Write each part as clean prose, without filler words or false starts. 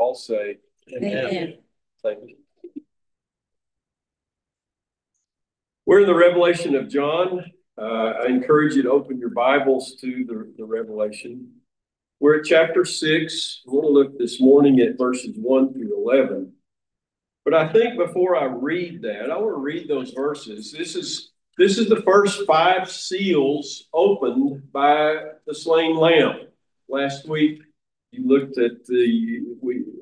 all say amen. Thank you. We're in the Revelation of John. I encourage you to open your Bibles to the Revelation. We're at chapter 6. I want to look this morning at verses 1 through 11. But I think before I read that, I want to read those verses. This is the first 5 seals opened by the slain lamb. Last week, you looked at the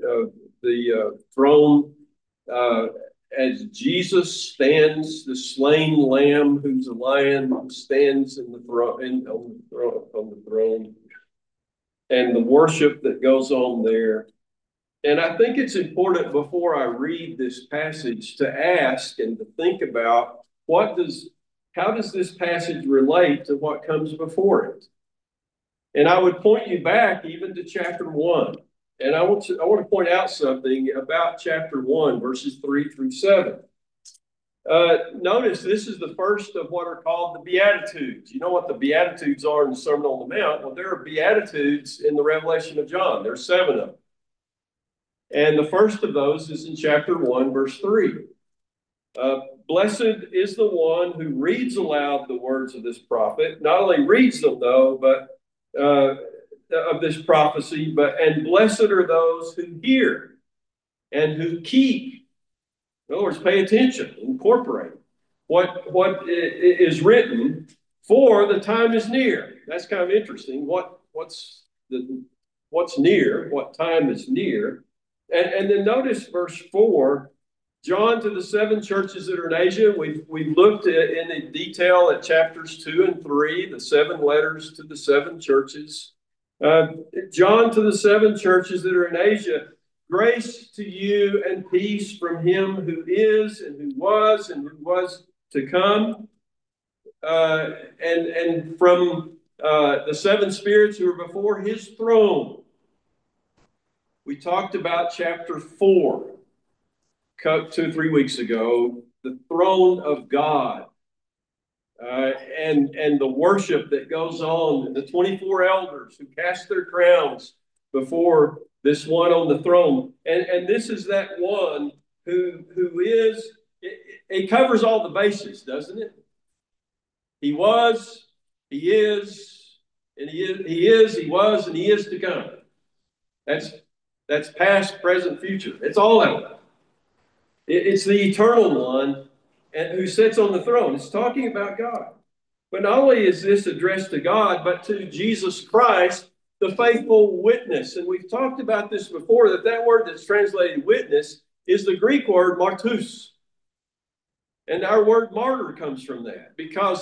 throne as Jesus stands, the slain lamb, who's a lion, stands in the throne, on the throne, and the worship that goes on there. And I think it's important before I read this passage to ask and to think about how does this passage relate to what comes before it? And I would point you back even to chapter 1. And I want to point out something about chapter 1, verses 3 through 7. Notice this is the first of what are called the Beatitudes. You know what the Beatitudes are in the Sermon on the Mount? Well, there are Beatitudes in the Revelation of John. There's 7 of them. And the first of those is in chapter 1, verse 3. Blessed is the one who reads aloud the words of this prophet. Not only reads them, though, but of this prophecy, and blessed are those who hear and who keep. In other words, pay attention, incorporate what is written, for the time is near. That's kind of interesting. What's near? What time is near? And then notice verse 4. John to the 7 churches that are in Asia. We've looked in detail at chapters 2 and 3, the 7 letters to the 7 churches. John to the 7 churches that are in Asia, grace to you and peace from him who is and who was to come, and from the 7 spirits who are before his throne. We talked about chapter 4 2 or 3 weeks ago, the throne of God. And the worship that goes on, the 24 elders who cast their crowns before this one on the throne. And this is that one who is, it covers all the bases, doesn't it? He was, he is, and he was, and he is to come. That's past, present, future. It's all of it. It's the eternal one and who sits on the throne. It's talking about God. But not only is this addressed to God, but to Jesus Christ, the faithful witness. And we've talked about this before, that word that's translated witness is the Greek word martus. And our word martyr comes from that, because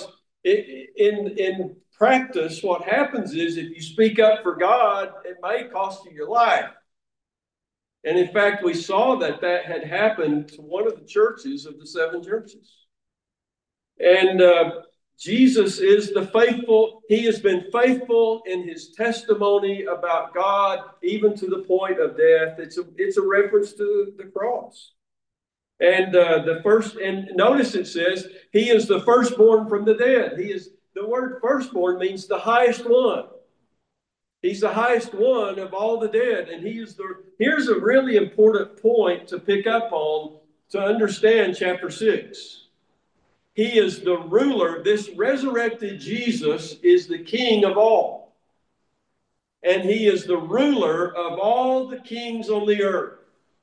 in practice, what happens is if you speak up for God, it may cost you your life. And in fact, we saw that had happened to one of the churches of the 7 churches. And Jesus is the faithful. He has been faithful in his testimony about God, even to the point of death. It's a reference to the cross. And and notice it says, he is the firstborn from the dead. The word firstborn means the highest one. He's the highest one of all the dead. And here's a really important point to pick up on to understand chapter 6. He is the ruler. This resurrected Jesus is the king of all. And he is the ruler of all the kings on the earth.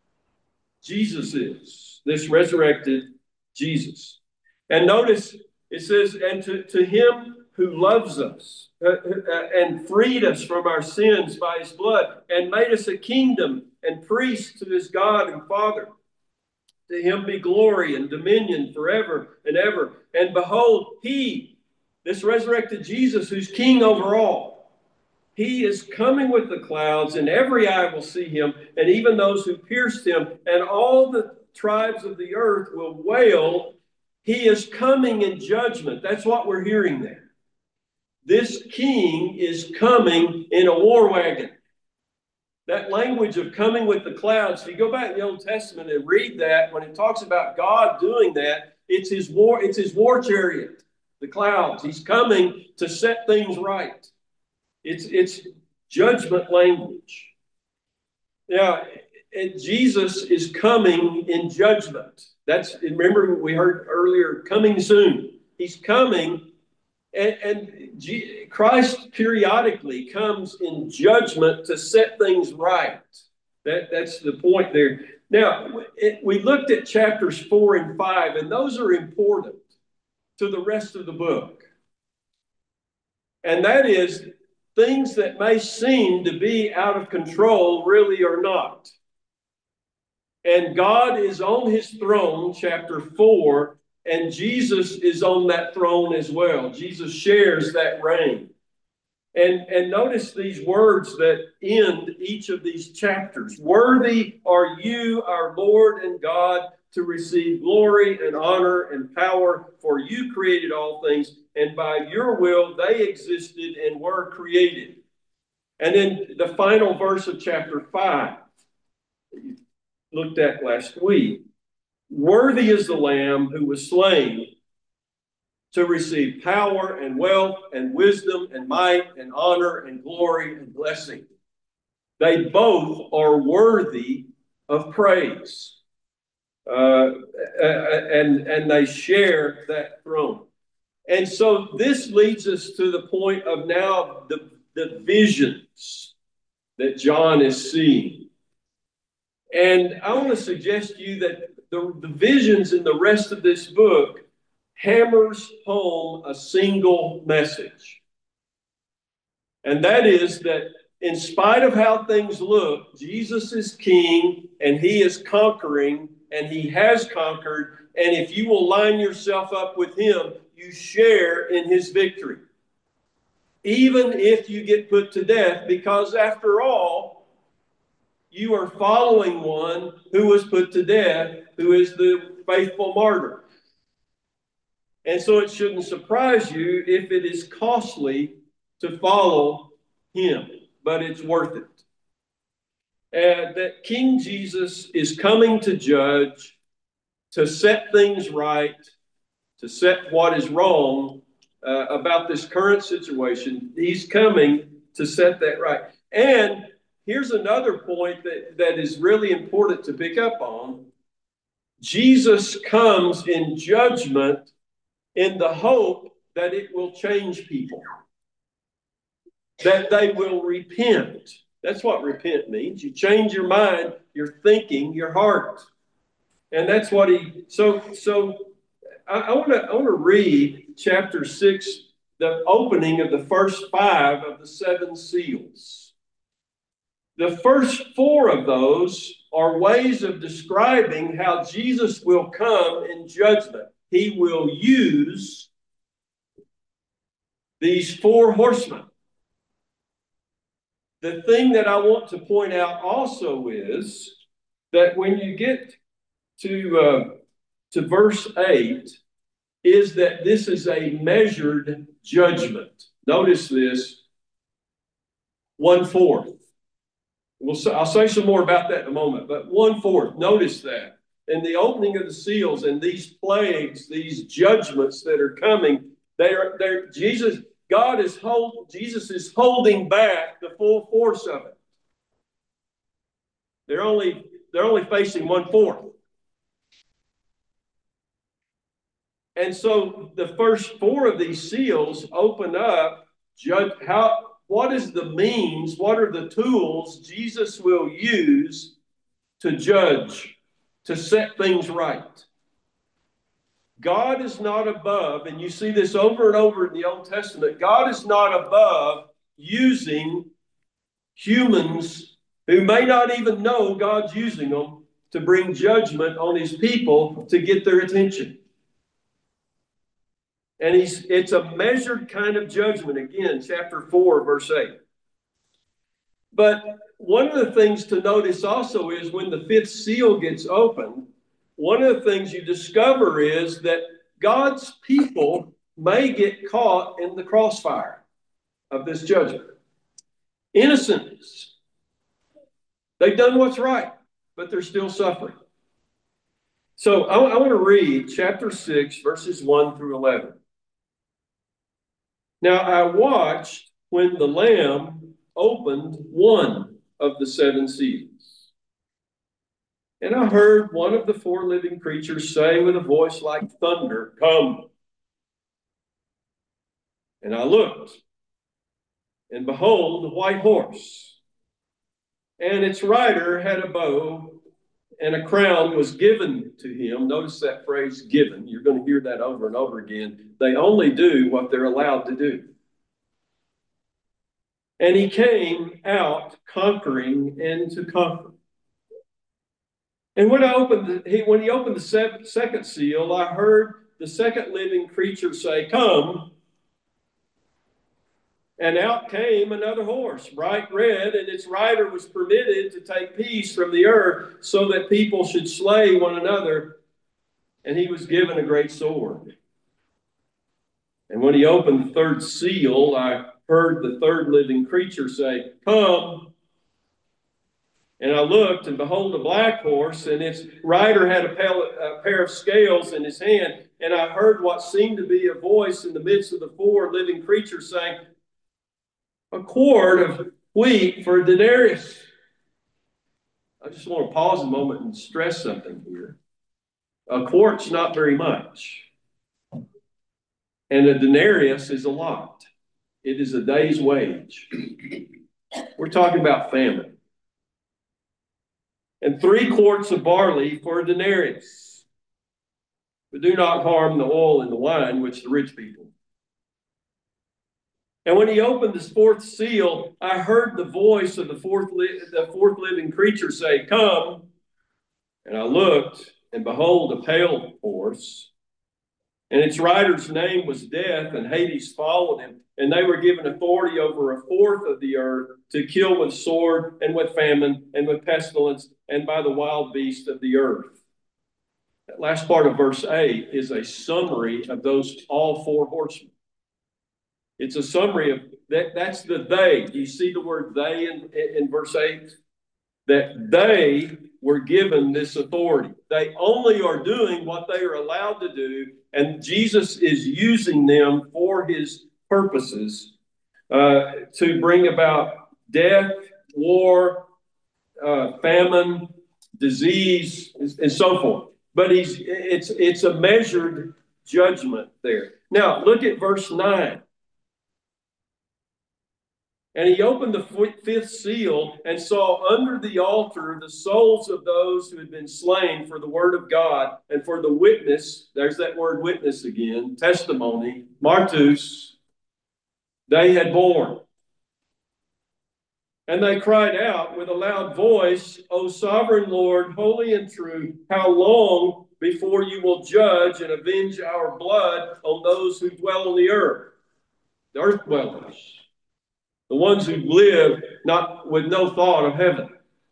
Jesus is this resurrected Jesus. And notice it says, and to him who loves us and freed us from our sins by his blood and made us a kingdom and priests to his God and Father. To him be glory and dominion forever and ever. And behold, he, this resurrected Jesus, who's king over all, he is coming with the clouds, and every eye will see him, and even those who pierced him, and all the tribes of the earth will wail. He is coming in judgment. That's what we're hearing there. This king is coming in a war wagon. That language of coming with the clouds, if you go back in the Old Testament and read that, when it talks about God doing that, it's his war chariot, the clouds. He's coming to set things right. It's judgment language. Now, Jesus is coming in judgment. Remember we heard earlier, coming soon. He's coming, and Christ periodically comes in judgment to set things right. That's the point there. Now, we looked at chapters 4 and 5, and those are important to the rest of the book. And that is, things that may seem to be out of control really are not. And God is on his throne, chapter 4, and Jesus is on that throne as well. Jesus shares that reign. And notice these words that end each of these chapters. Worthy are you, our Lord and God, to receive glory and honor and power, for you created all things, and by your will they existed and were created. And then the final verse of chapter 5, that you looked at last week. Worthy is the Lamb who was slain to receive power and wealth and wisdom and might and honor and glory and blessing. They both are worthy of praise. And they share that throne. And so this leads us to the point of now the visions that John is seeing. And I want to suggest to you that the visions in the rest of this book hammers home a single message. And that is that in spite of how things look, Jesus is king and he is conquering and he has conquered. And if you will line yourself up with him, you share in his victory. Even if you get put to death, because after all, you are following one who was put to death, who is the faithful martyr. And so it shouldn't surprise you if it is costly to follow him, but it's worth it. And that King Jesus is coming to judge, to set things right, to set what is wrong about this current situation. He's coming to set that right. And here's another point that is really important to pick up on. Jesus comes in judgment in the hope that it will change people, that they will repent. That's what repent means. You change your mind, your thinking, your heart. And that's what I want to read chapter 6, the opening of the first 5 of the 7 seals. The first 4 of those are ways of describing how Jesus will come in judgment. He will use these 4 horsemen. The thing that I want to point out also is that when you get to verse 8, is that this is a measured judgment. Notice this, 1/4. I'll say some more about that in a moment, but 1/4, notice that. In the opening of the seals and these plagues, these judgments that are coming, Jesus is holding back the full force of it. They're only facing 1/4. And so the first 4 of these seals open up what is the means, what are the tools Jesus will use to judge, to set things right. God is not above, and you see this over and over in the Old Testament, God is not above using humans who may not even know God's using them to bring judgment on his people to get their attention. And it's a measured kind of judgment. Again, chapter 4, verse 8. But one of the things to notice also is when the 5th seal gets opened, one of the things you discover is that God's people may get caught in the crossfire of this judgment. Innocents. They've done what's right, but they're still suffering. So I want to read chapter 6, verses 1 through 11. Now I watched when the Lamb opened one of the 7 seals. And I heard one of the four living creatures say with a voice like thunder, "Come." And I looked, and behold, a white horse, and its rider had a bow, and a crown was given to him. Notice that phrase, given. You're going to hear that over and over again. They only do what they're allowed to do. And he came out conquering and to conquer. And when he opened the second seal, I heard the second living creature say, "Come." And out came another horse, bright red, and its rider was permitted to take peace from the earth so that people should slay one another. And he was given a great sword. And when he opened the third seal, I heard the third living creature say, "Come." And I looked, and behold, a black horse, and its rider had a pair of scales in his hand. And I heard what seemed to be a voice in the midst of the four living creatures saying, "A quart of wheat for a denarius." I just want to pause a moment and stress something here. A quart's not very much, and a denarius is a lot. It is a day's wage. We're talking about famine. And 3 quarts of barley for a denarius. But do not harm the oil and the wine, which the rich people. And when he opened this fourth seal, I heard the voice of the fourth living creature say, "Come." And I looked, and behold, a pale horse. And its rider's name was Death, and Hades followed him. And they were given authority over a fourth of the earth to kill with sword and with famine and with pestilence and by the wild beasts of the earth. That last part of verse 8 is a summary of those all four horsemen. It's a summary of that. That's the they. Do you see the word they in verse 8? That they were given this authority. They only are doing what they are allowed to do, and Jesus is using them for his purposes to bring about death, war, famine, disease, and so forth. But it's a measured judgment there. Now, look at verse 9. And he opened the fifth seal and saw under the altar the souls of those who had been slain for the word of God and for the witness. There's that word witness again, testimony, martus, they had borne. And they cried out with a loud voice, "O sovereign Lord, holy and true, how long before you will judge and avenge our blood on those who dwell on the earth dwellers. The ones who live not with no thought of heaven."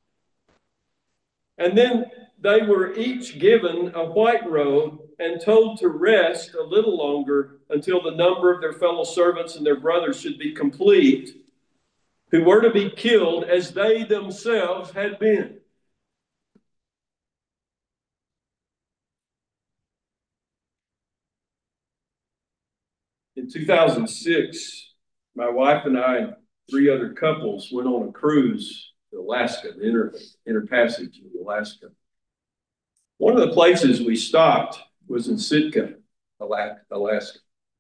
And then they were each given a white robe and told to rest a little longer until the number of their fellow servants and their brothers should be complete, who were to be killed as they themselves had been. In 2006, my wife and I and 3 other couples went on a cruise to Alaska, the Interpassage in Alaska. One of the places we stopped was in Sitka, Alaska.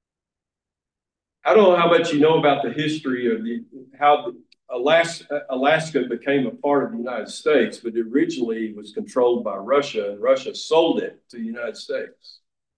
I don't know how much you know about the history of how Alaska became a part of the United States, but originally it was controlled by Russia, and Russia sold it to the United States.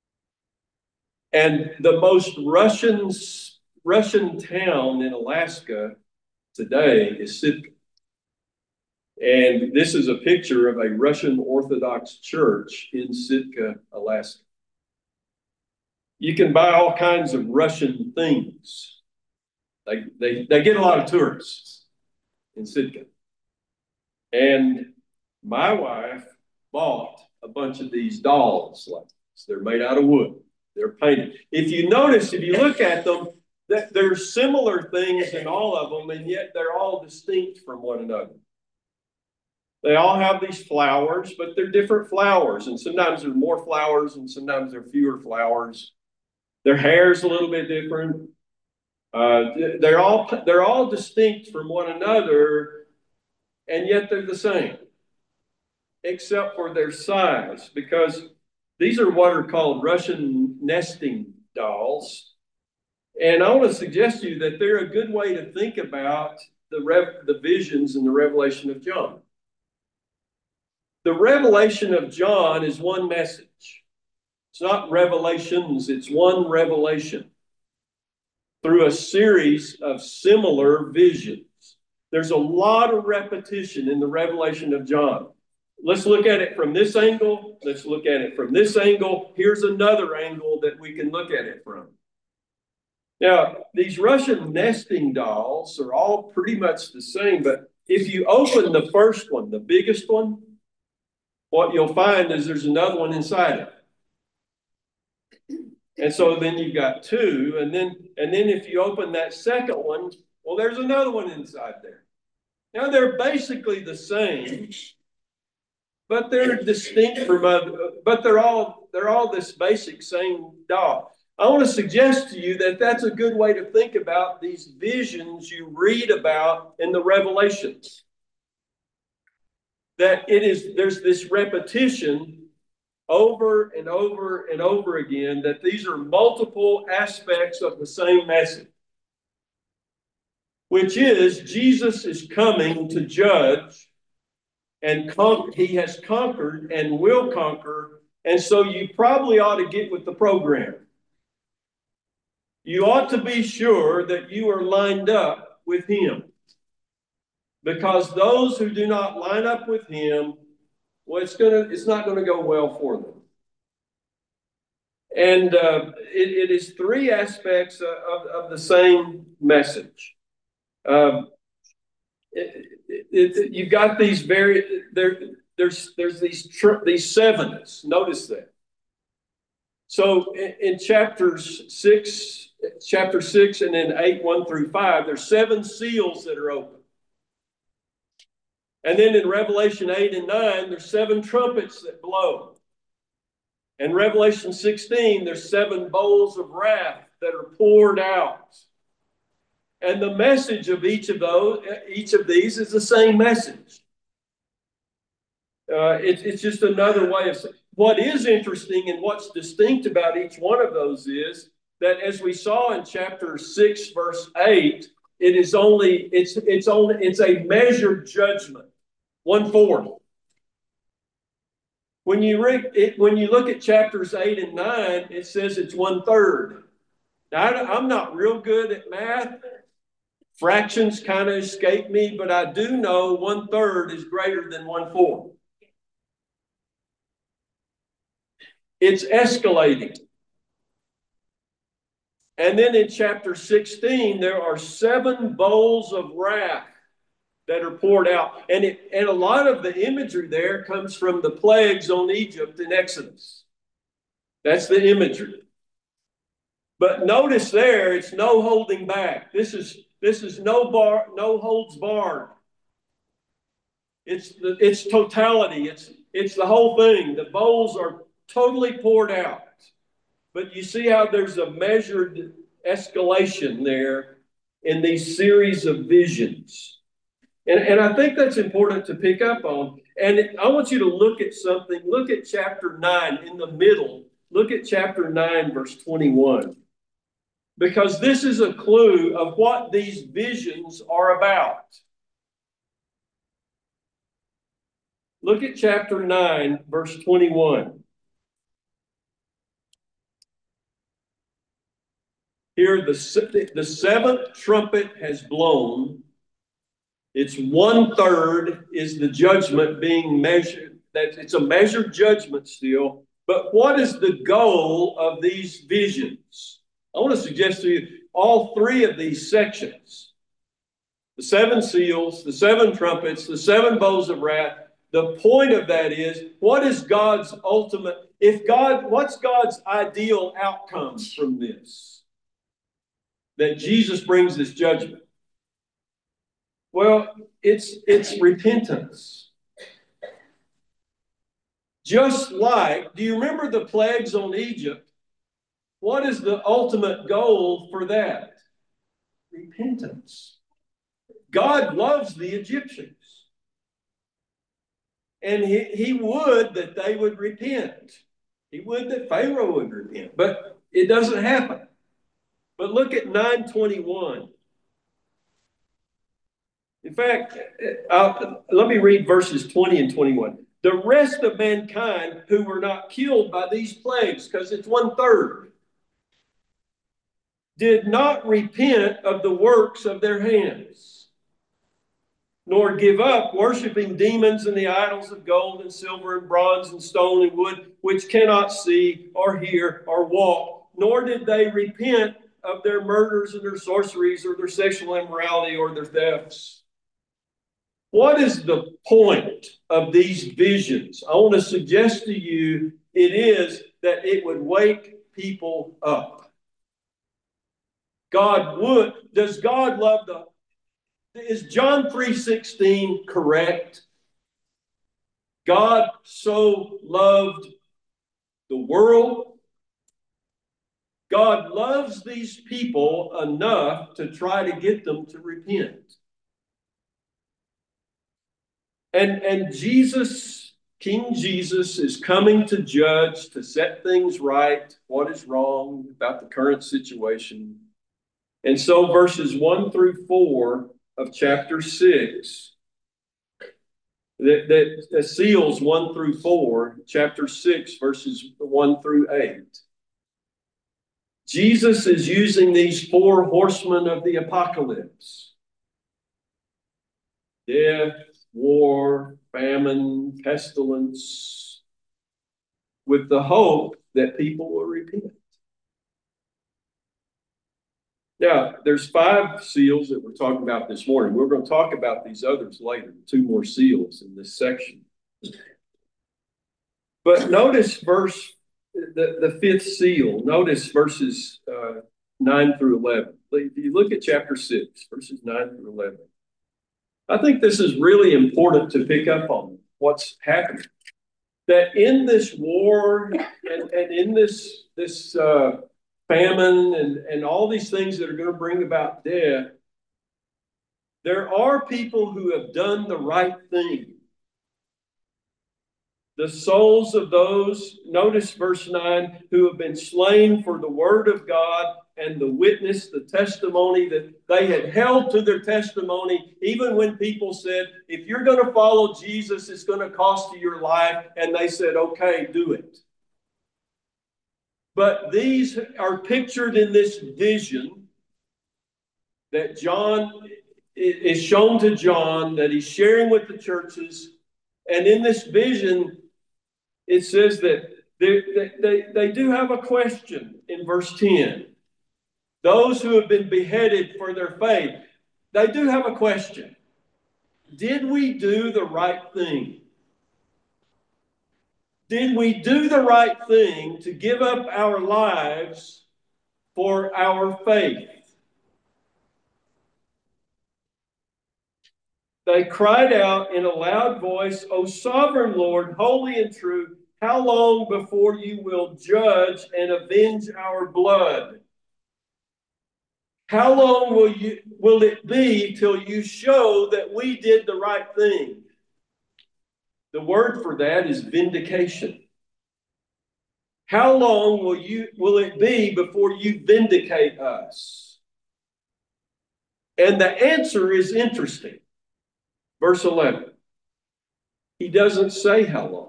And the most Russian town in Alaska today is Sitka. And this is a picture of a Russian Orthodox church in Sitka, Alaska. You can buy all kinds of Russian things. They get a lot of tourists in Sitka. And my wife bought a bunch of these dolls like this. They're made out of wood. They're painted. If you notice, if you look at them, that there's similar things in all of them, and yet they're all distinct from one another. They all have these flowers, but they're different flowers. And sometimes there are more flowers and sometimes there are fewer flowers. Their hair's a little bit different. They're all distinct from one another, and yet they're the same. except for their size, because these are what are called Russian nesting dolls. And I want to suggest to you that they're a good way to think about the visions in the Revelation of John. The Revelation of John is one message. It's not revelations, it's one revelation through a series of similar visions. There's a lot of repetition in the Revelation of John. Let's look at it from this angle. Let's look at it from this angle. Here's another angle that we can look at it from. Now, these Russian nesting dolls are all pretty much the same, but if you open the first one, the biggest one, what you'll find is there's another one inside it. And so then you've got two, and then if you open that second one, well, there's another one inside there. Now they're basically the same, but they're distinct from other, but they're all this basic same doll. I want to suggest to you that that's a good way to think about these visions you read about in the Revelations. That there's this repetition over and over and over again, that these are multiple aspects of the same message, which is Jesus is coming to judge, and he has conquered and will conquer, and so you probably ought to get with the program. You ought to be sure that you are lined up with him, because those who do not line up with him, well, it's not going to go well for them. And it is three aspects of the same message. You've got these there's these sevens. Notice that. So in chapter 6 and then 8, 1 through 5, there's 7 seals that are open. And then in Revelation 8 and 9, there's 7 trumpets that blow. In Revelation 16, there's 7 bowls of wrath that are poured out. And the message of each of these is the same message. It's just another way of saying. What is interesting and what's distinct about each one of those is that, as we saw in chapter 6, verse 8, it's a measured judgment, 1/4. When you look at chapters 8 and 9, it says it's 1/3. Now, I'm not real good at math. Fractions kind of escape me, but I do know 1/3 is greater than 1/4. It's escalating. And then in chapter 16, there are 7 bowls of wrath that are poured out. And a lot of the imagery there comes from the plagues on Egypt in Exodus. That's the imagery. But notice there, it's no holding back. This is no holds barred. It's totality. It's the whole thing. The bowls are totally poured out. But you see how there's a measured escalation there in these series of visions. And I think that's important to pick up on. And I want you to look at something. Look at chapter 9 in the middle. Look at chapter 9, verse 21. Because this is a clue of what these visions are about. Look at chapter 9, verse 21. Here, the 7th trumpet has blown. It's 1/3 is the judgment being measured. It's a measured judgment still. But what is the goal of these visions? I want to suggest to you all 3 of these sections. The 7 seals, the 7 trumpets, the 7 bowls of wrath. The point of that is, what is God's ultimate, what's God's ideal outcomes from this? That Jesus brings this judgment. Well, it's repentance. Just like, do you remember the plagues on Egypt? What is the ultimate goal for that? Repentance. God loves the Egyptians. And he would that they would repent. He would that Pharaoh would repent. But it doesn't happen. But look at 9:21. In fact, let me read verses 20 and 21. The rest of mankind who were not killed by these plagues, because it's 1/3, did not repent of the works of their hands, nor give up worshiping demons and the idols of gold and silver and bronze and stone and wood, which cannot see or hear or walk, nor did they repent of their murders and their sorceries or their sexual immorality or their thefts. What is the point of these visions? I want to suggest to you it is that it would wake people up. Does God love is John 3:16 correct? God so loved the world. God loves these people enough to try to get them to repent. And Jesus, King Jesus, is coming to judge, to set things right, what is wrong about the current situation. And so verses 1 through 4 of chapter 6, that seals 1 through 4, chapter 6, verses 1 through 8. Jesus is using these four horsemen of the apocalypse: death, war, famine, pestilence, with the hope that people will repent. Now, there's 5 seals that we're talking about this morning. We're going to talk about these others later, 2 more seals in this section. But notice the 5th seal. Notice verses 9 through 11. If you look at chapter 6, verses 9 through 11, I think this is really important to pick up on what's happening. That in this war and in this famine and all these things that are going to bring about death, there are people who have done the right thing. The souls of those, notice verse 9, who have been slain for the word of God and the witness, the testimony, that they had held to their testimony, even when people said, if you're going to follow Jesus, it's going to cost you your life. And they said, okay, do it. But these are pictured in this vision that John is shown to John, that he's sharing with the churches. And in this vision, it says that they do have a question in verse 10. Those who have been beheaded for their faith, they do have a question. Did we do the right thing? Did we do the right thing to give up our lives for our faith? They cried out in a loud voice, O sovereign Lord, holy and true, how long before you will judge and avenge our blood? How long will it be till you show that we did the right thing? The word for that is vindication. How long will it be before you vindicate us? And the answer is interesting. Verse 11. He doesn't say how long.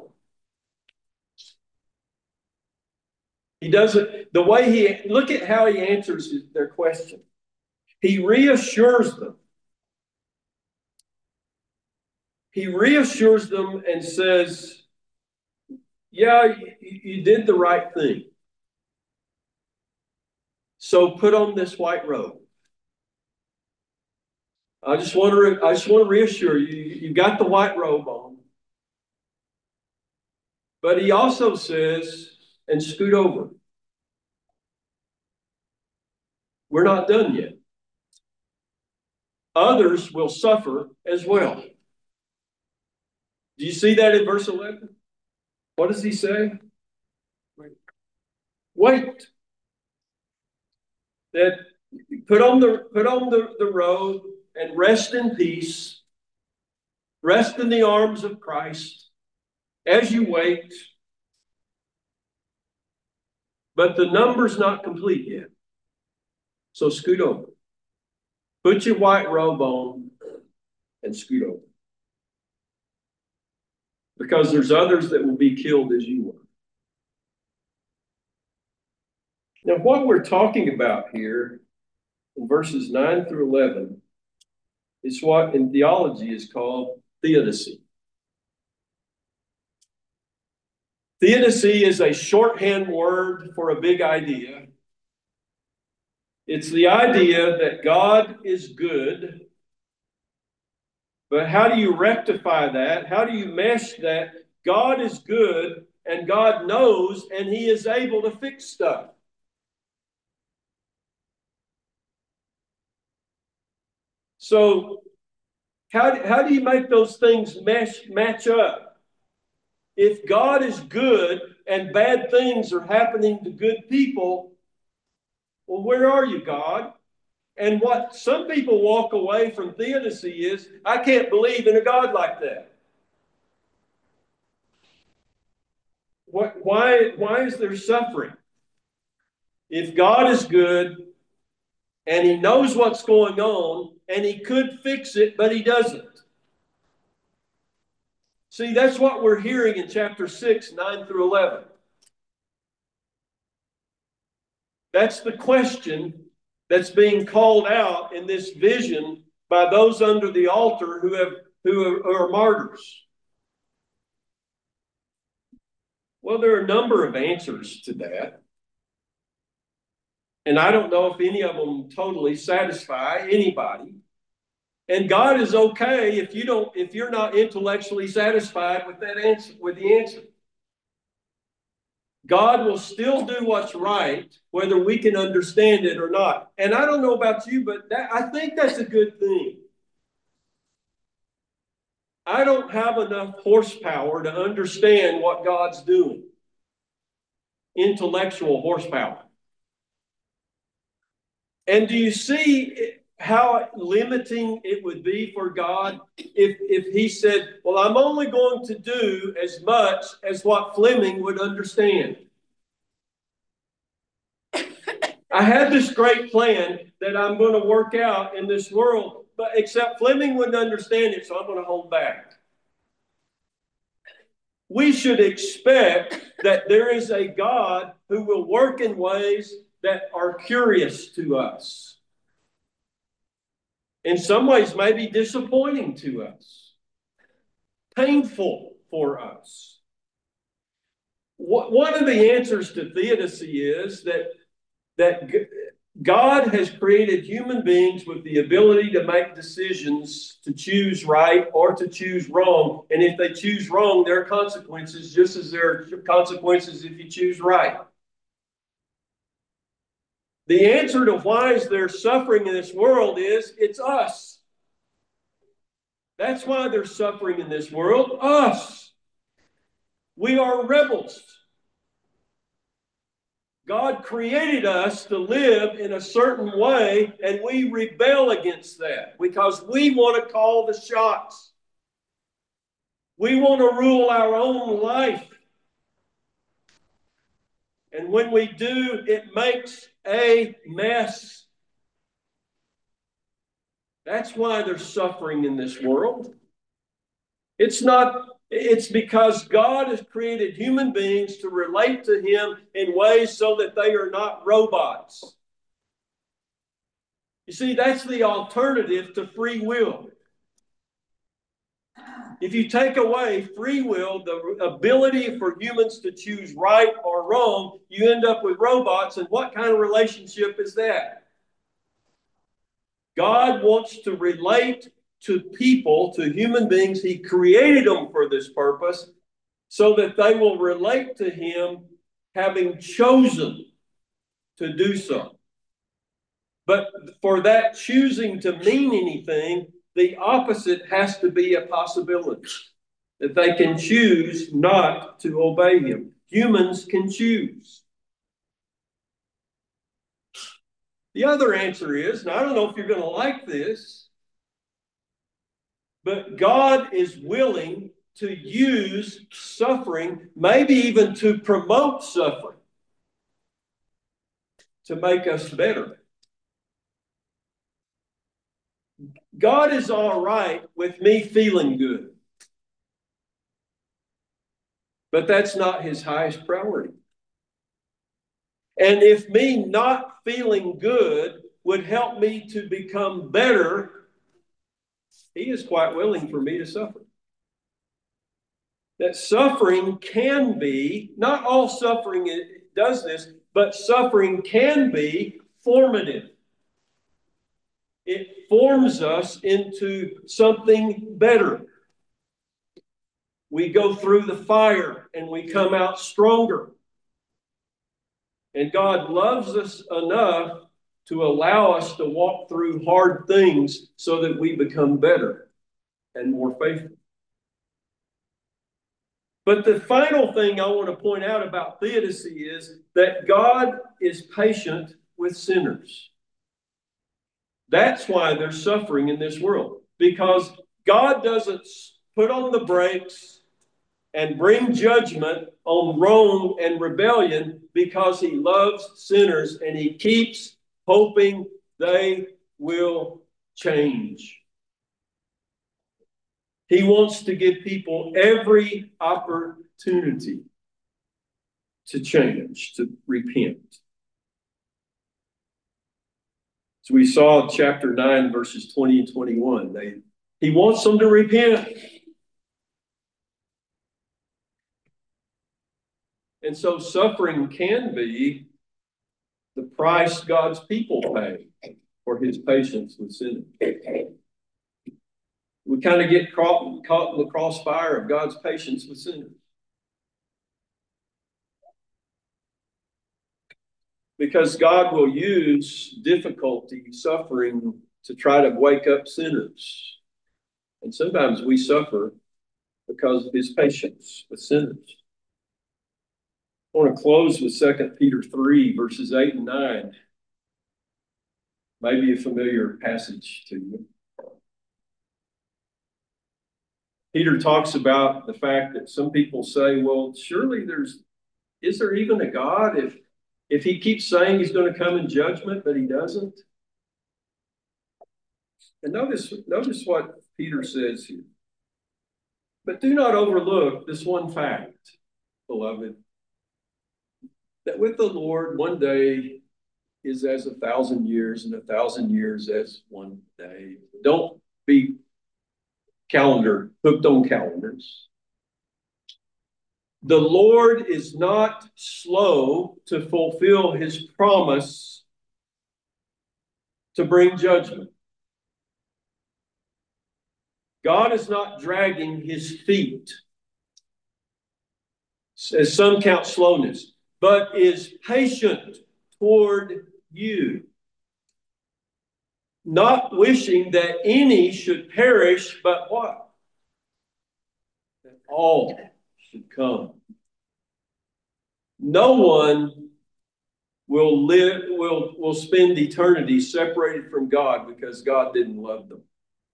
He doesn't, look at how he answers their question. He reassures them. He reassures them and says, yeah, you did the right thing. So put on this white robe. I just want to reassure you, you got the white robe on. But he also says, and scoot over. We're not done yet. Others will suffer as well. Do you see that in verse 11? What does he say? Wait. That put on the robe and rest in peace. Rest in the arms of Christ. as you wait, but the number's not complete yet. So scoot over. Put your white robe on and scoot over. Because there's others that will be killed as you were. Now, what we're talking about here in verses 9 through 11 is what in theology is called theodicy. Theodicy is a shorthand word for a big idea. It's the idea that God is good, but how do you rectify that? How do you mesh that? God is good, and God knows, and He is able to fix stuff. So how do you make those things match up? If God is good and bad things are happening to good people, well, where are you, God? And what some people walk away from theodicy is, I can't believe in a God like that. Why is there suffering? If God is good and He knows what's going on and He could fix it, but He doesn't. See, that's what we're hearing in chapter 6, 9 through 11. That's the question that's being called out in this vision by those under the altar who are martyrs. Well, there are a number of answers to that. And I don't know if any of them totally satisfy anybody. And God is okay if you're not intellectually satisfied with that answer, with the answer. God will still do what's right, whether we can understand it or not. And I don't know about you, but I think that's a good thing. I don't have enough horsepower to understand what God's doing. Intellectual horsepower. And do you see how limiting it would be for God if He said, well, I'm only going to do as much as what Fleming would understand. I had this great plan that I'm going to work out in this world, but except Fleming wouldn't understand it, so I'm going to hold back. We should expect that there is a God who will work in ways that are curious to us. In some ways, may be disappointing to us, painful for us. One of the answers to theodicy is that God has created human beings with the ability to make decisions to choose right or to choose wrong. And if they choose wrong, there are consequences, just as there are consequences if you choose right. The answer to why is there suffering in this world is it's us. That's why there's suffering in this world, us. We are rebels. God created us to live in a certain way, and we rebel against that because we want to call the shots. We want to rule our own life. And when we do, it makes a mess. That's why there's suffering in this world. It's because God has created human beings to relate to Him in ways so that they are not robots. You see, that's the alternative to free will. If you take away free will, the ability for humans to choose right or wrong, you end up with robots. And what kind of relationship is that? God wants to relate to people, to human beings. He created them for this purpose so that they will relate to Him having chosen to do so. But for that choosing to mean anything, the opposite has to be a possibility, that they can choose not to obey Him. Humans can choose. The other answer is, and I don't know if you're going to like this, but God is willing to use suffering, maybe even to promote suffering, to make us better. God is all right with me feeling good, but that's not his highest priority. And if me not feeling good would help me to become better, he is quite willing for me to suffer. That suffering can be, not all suffering does this, but suffering can be formative. It forms us into something better. We go through the fire and we come out stronger. And God loves us enough to allow us to walk through hard things so that we become better and more faithful. But the final thing I want to point out about theodicy is that God is patient with sinners. That's why there's suffering in this world, because God doesn't put on the brakes and bring judgment on wrong and rebellion because he loves sinners and he keeps hoping they will change. He wants to give people every opportunity to change, to repent. So we saw chapter 9, verses 20 and 21. He wants them to repent. And so suffering can be the price God's people pay for his patience with sinners. We kind of get caught in the crossfire of God's patience with sinners. Because God will use difficulty, suffering, to try to wake up sinners. And sometimes we suffer because of his patience with sinners. I want to close with 2 Peter 3, verses 8 and 9. Maybe a familiar passage to you. Peter talks about the fact that some people say, well, surely is there even a God if he keeps saying he's going to come in judgment, but he doesn't? And notice what Peter says here. But do not overlook this one fact, beloved, that with the Lord, one day is as 1,000 years, and 1,000 years as one day. Don't be hooked on calendars. The Lord is not slow to fulfill his promise to bring judgment. God is not dragging his feet, as some count slowness, but is patient toward you, not wishing that any should perish, but what? That all should come. No one will spend eternity separated from God because God didn't love them.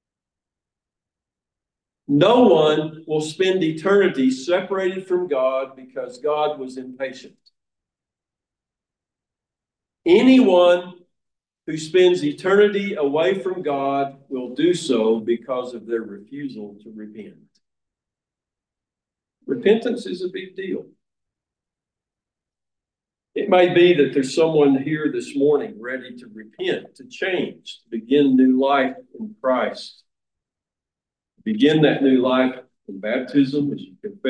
No one will spend eternity separated from God because God was impatient. Anyone who spends eternity away from God will do so because of their refusal to repent. Repentance is a big deal. It may be that there's someone here this morning ready to repent, to change, to begin new life in Christ. Begin that new life in baptism as you confess